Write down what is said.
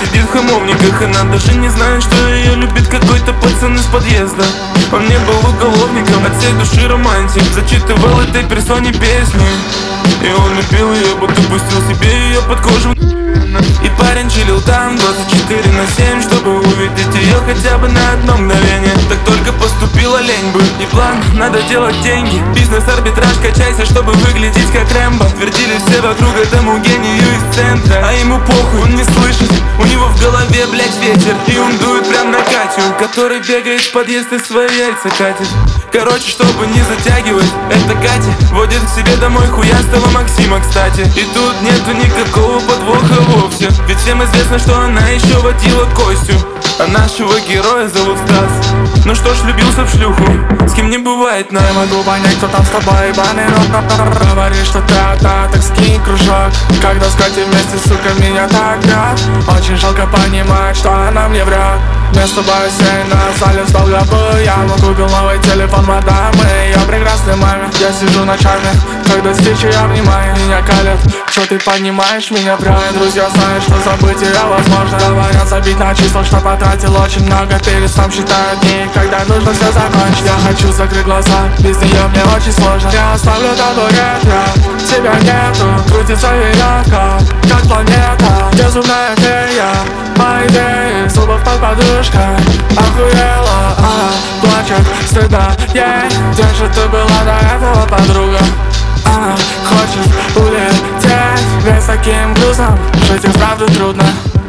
сидит в хамовниках. Она даже не знает, что ее любит какой-то пацан из подъезда. Он не был уголовником, от всей души романтик. Зачитывал этой персоне песни, и он любил ее, будто пустил себе ее под кожу. И парень чилил там 24/7, чтобы увидеть ее хотя бы на одно мгновение. Так только поступила лень бы и план, надо делать деньги. Бизнес-арбитраж, качайся, чтобы выглядеть как Рэмбо. Твердили все вокруг этому гению из центра, а ему похуй, он не слышит. У него в голове, блять, ветер, и он дует прям на Катю, который бегает в подъезд и свои яйца катит. Короче, чтобы не затягивать, эта Катя водит к себе домой хуястого Максима, кстати. И тут нету никакого подвоха вовсе, ведь всем известно, что она еще водила Костю, а нашего героя зовут Стас. Ну что ж, влюбился в шлюху, с кем не бывает нам. Не могу понять, кто там с тобой, ебаный рот. Говоришь, что ты одна, так скинь кружок. Когда с Катей вместе, сука, меня так бьет. Очень жалко понимать, что она мне врет. Вместо бассейна залез в долговую яму. Купил новый телефон мадамы, ее прекрасной маме. Я сижу ночами, когда встречу я внимаю. Меня калят, что ты понимаешь меня правильно. Друзья знают, что забыть ее возможно. Говорят, забить на число, что потратил очень много. Перед сном считаю дни, когда нужно все закончить. Я хочу закрыть глаза, без нее мне очень сложно. Я оставлю табурет, тебя нету. Крутится веревка, как планета. Где зубная фея, мои идеи, зубов под подушкой. Охуела, она плачет, стыдно ей. Где же ты была до этого, подруга? Она хочет улететь, ведь с таким грузом жить и вправду трудно.